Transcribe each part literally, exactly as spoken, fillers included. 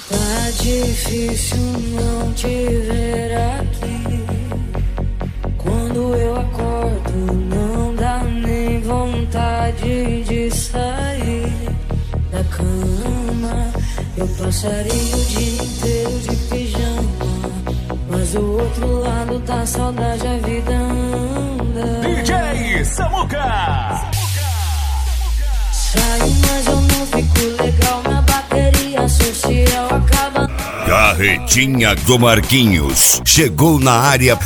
Tá difícil não te ver aqui. Quando eu acordo não dá nem vontade de sair da cama. Eu passaria o dia inteiro de pijama, mas o outro lado da saudade a vida anda. D J Samuca. Saio, mas eu não fico legal, minha bateria social acaba. Carretinha do Marquinhos chegou na área.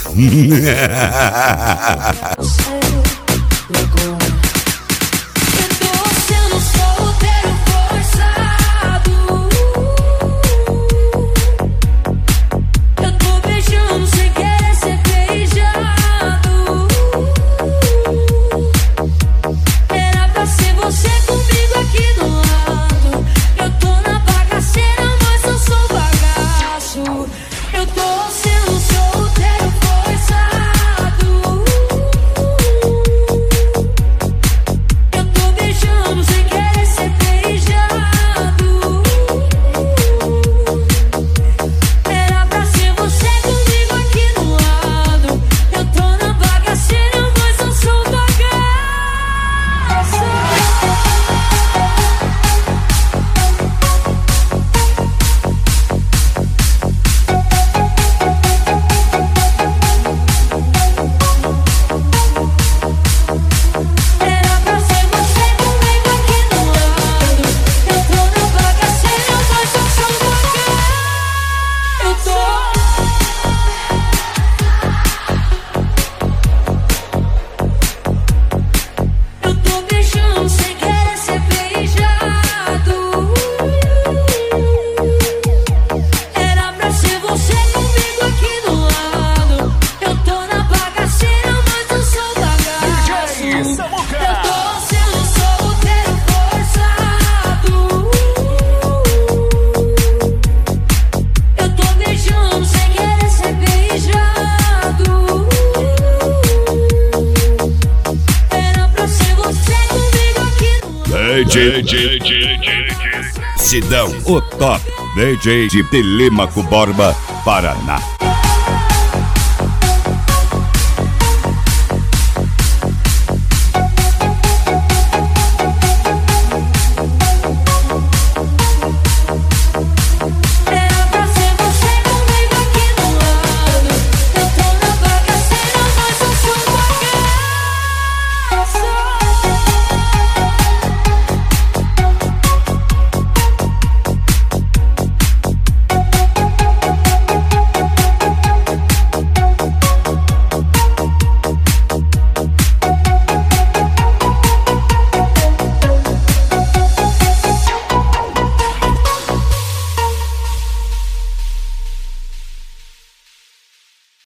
D J Sidão, o top D J de Telêmaco Borba, Paraná.